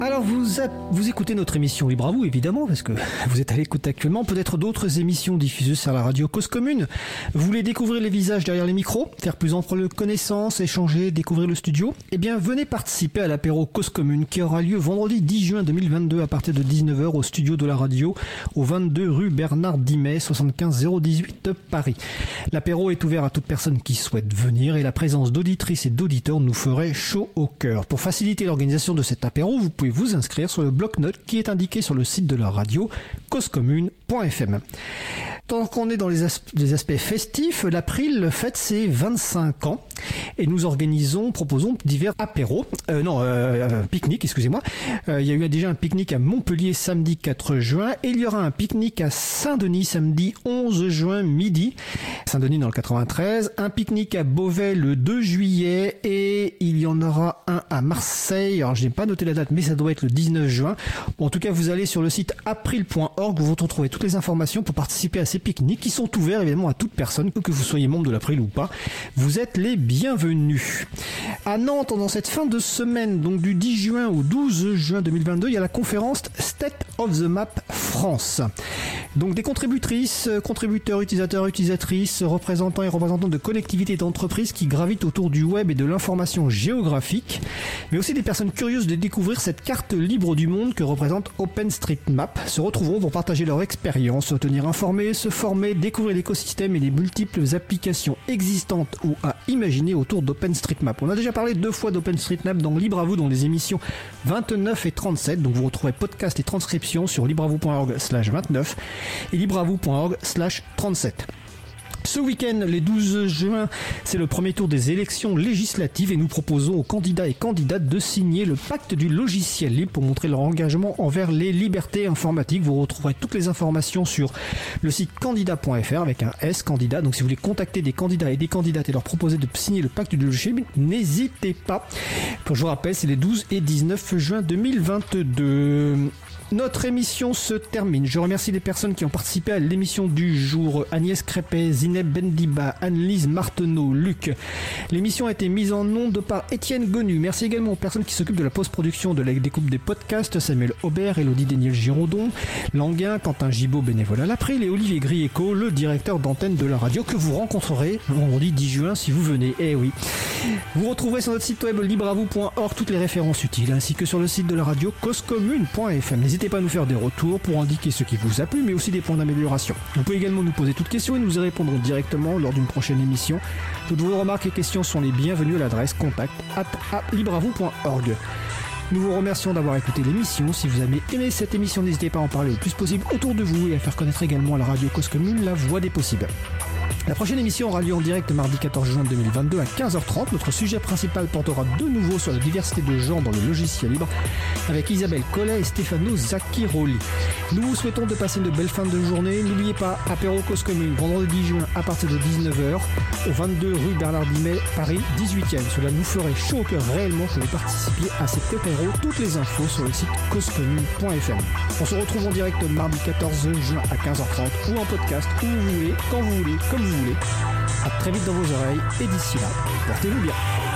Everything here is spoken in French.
Alors vous écoutez notre émission Libre à vous, évidemment, parce que vous êtes à l'écoute actuellement, peut-être d'autres émissions diffusées sur la radio Cause Commune. Vous voulez découvrir les visages derrière les micros, faire plus ample connaissance, échanger, découvrir le studio? Eh bien, venez participer à l'apéro Cause Commune qui aura lieu vendredi 10 juin 2022 à partir de 19h au studio de la radio, au 22 rue Bernard Dimet, 75 018 Paris. L'apéro est ouvert à toute personne qui souhaite venir et la présence d'auditrices et d'auditeurs nous ferait chaud au cœur. Pour faciliter l'organisation de cet apéro, vous pouvez vous inscrire sur le bloc-notes qui est indiqué sur le site de la radio causecommune.fm. Tant qu'on est dans les aspects festifs, l'April fête ses 25 ans et nous proposons divers apéros, pique-nique, excusez-moi. Il y a eu déjà un pique-nique à Montpellier samedi 4 juin et il y aura un pique-nique à Saint-Denis samedi 11 juin midi. Saint-Denis dans le 93, un pique-nique à Beauvais le 2 juillet et il y en aura un à Marseille. Alors je n'ai pas noté la date mais ça doit être le 19 juin. Bon, en tout cas, vous allez sur le site april.org où vous retrouvez toutes les informations pour participer à ces pique-niques qui sont ouverts évidemment à toute personne, que vous soyez membre de l'April ou pas. Vous êtes les bienvenus. À Nantes, dans cette fin de semaine, donc du 10 juin au 12 juin 2022, il y a la conférence State of the Map France. Donc des contributrices, contributeurs, utilisateurs, utilisatrices, représentants et représentants de collectivités et d'entreprises qui gravitent autour du web et de l'information géographique, mais aussi des personnes curieuses de découvrir cette carte libre du monde que représente OpenStreetMap, se retrouveront pour partager leur expérience, se tenir informés, se former, découvrir l'écosystème et les multiples applications existantes ou à imaginer autour d'OpenStreetMap. On a déjà parlé 2 fois d'OpenStreetMap dans Libre à vous dans les émissions 29 et 37, donc vous retrouvez podcast et transcription sur libreavou.org/29 et libreavou.org/37. Ce week-end, les 12 juin, c'est le premier tour des élections législatives et nous proposons aux candidats et candidates de signer le pacte du logiciel libre pour montrer leur engagement envers les libertés informatiques. Vous retrouverez toutes les informations sur le site candidat.fr avec un S, candidat. Donc si vous voulez contacter des candidats et des candidates et leur proposer de signer le pacte du logiciel libre, n'hésitez pas. Je vous rappelle, c'est les 12 et 19 juin 2022. Notre émission se termine. Je remercie les personnes qui ont participé à l'émission du jour. Agnès Crépet, Zineb Bendiba, Anne-Lise Marteneau, Luc. L'émission a été mise en onde par Étienne Gonu. Merci également aux personnes qui s'occupent de la post-production, de la découpe des podcasts. Samuel Aubert, Élodie Déniel-Giraudon, Languin, Quentin Gibaud, bénévole à l'April et Olivier Grieco, le directeur d'antenne de la radio que vous rencontrerez vendredi 10 juin si vous venez. Eh oui. Vous retrouverez sur notre site web libreavou.org toutes les références utiles ainsi que sur le site de la radio causecommune.fm. N'hésitez pas à nous faire des retours pour indiquer ce qui vous a plu, mais aussi des points d'amélioration. Vous pouvez également nous poser toutes questions et nous y répondrons directement lors d'une prochaine émission. Toutes vos remarques et questions sont les bienvenues à l'adresse contact@libreavou.org. Nous vous remercions d'avoir écouté l'émission. Si vous avez aimé cette émission, n'hésitez pas à en parler le plus possible autour de vous et à faire connaître également à la radio Cause Commune la voix des possibles. La prochaine émission aura lieu en direct mardi 14 juin 2022 à 15h30. Notre sujet principal portera de nouveau sur la diversité de genre dans le logiciel libre avec Isabelle Collet et Stefano Zacchiroli. Nous vous souhaitons de passer une belle fin de journée. N'oubliez pas, apéro Cause Commune, vendredi 10 juin à partir de 19h au 22 rue Bernard Dimet, Paris 18e. Cela nous ferait chaud au cœur réellement que vous participiez à cet apéro. Toutes les infos sur le site causecommune.fm. On se retrouve en direct mardi 14 juin à 15h30 ou en podcast où vous voulez, quand vous voulez, comme vous voulez. À très vite dans vos oreilles et d'ici là, portez-vous bien.